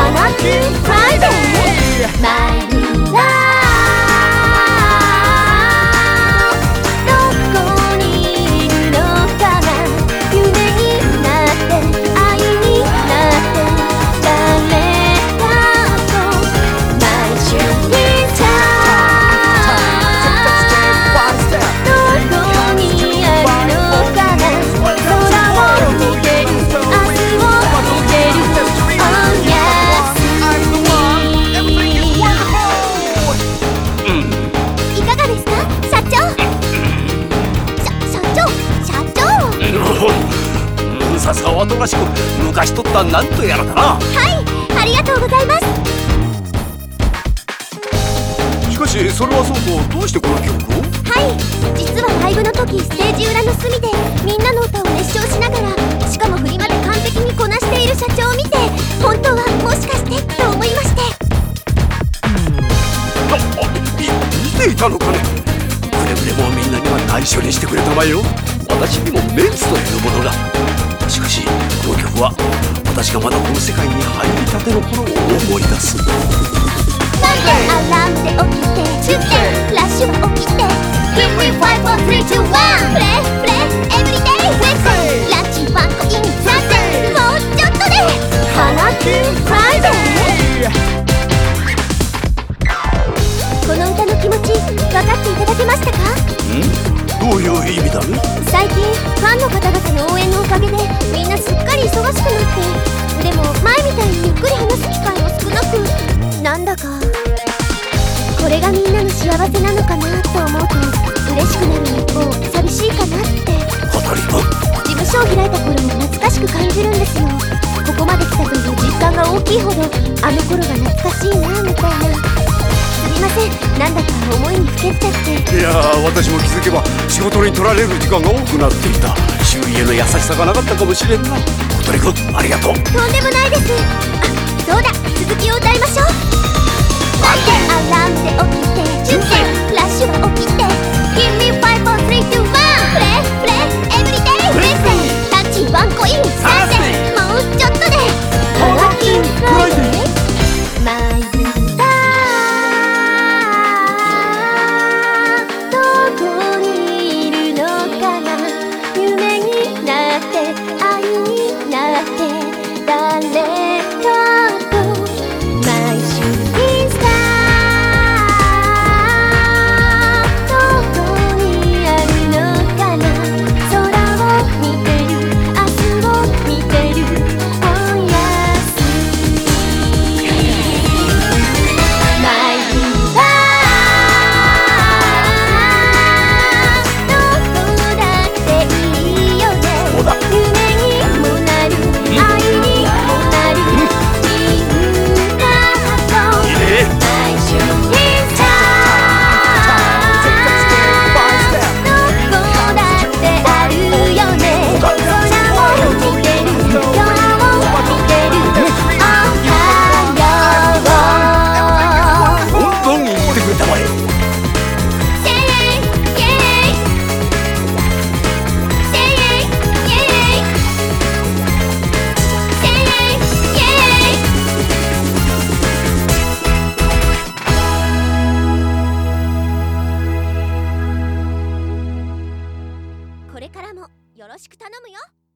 花キンフライデーマイルラどこにいるのかな夢になって愛になって誰かと毎週にさどこにあるのかな空を見てる明日を見てるおやすみいかがですか社長社長さすがはとらしく昔とったなんとやらだな。 はいありがとうございます。 しかしそれはそうとどうしてこの曲を？ はい実はライブの時ステージ裏の隅でみんなの歌を熱唱しながらしかも振りまで完璧にこなしている社長を見て本当はもしかしてと思いまして。 見ていたのかね。くれぐれもみんなには内緒にしてくれたまえよ。私にもメンツというものが。しかしこの曲は私がまだこの世界に入りたての頃を思い出す。 なんでアラームで起きて10点ラッシュは起きて Give me 5, 4, 3, 2, 1 プレイプレイエブリデイレッツランチワンコイン3点もうちょっとで花キンフライデーこの歌の気持ち分かっていただけましたか？ どういう意味だね。 最近ファンの方々の応援のおかげでみんなすっかり忙しくなってでも前みたいにゆっくり話す機会も少なくなんだかこれがみんなの幸せなのかなと思うと嬉しくなる一方寂しいかなって当たり前。 事務所を開いた頃も懐かしく感じるんですよ。ここまで来たという実感が大きいほどあの頃が懐かしいなみたいな。すみませんなんだか思いにふけっちゃって。 いや私も気づけば仕事に取られる時間が多くなっていた。周囲への優しさがなかったかもしれんな。小鳥くんありがとう。 とんでもないです。あ、そうだ続きを歌いましょう。なんでアラームで起きて10点ラッシュは起きて Give me 5, 4, 3, 2, 1プレイプレイエブリデイレッツランチワンコイン3点もうちょっとで花キンフライデーマイルラどこにいるのかな夢になって愛になって誰かと毎週インスタどこにあるのかな空を見てる明日を見てるおやすみマイルラどこだっていいよね夢にもなる愛にもなる自分がと毎週インスタどこだってあるよね空を見てる今日を見てるおはよう本当に言ってくれたまえ。 セイイエイセイイエイセイイエイこれからもよろしく頼むよ。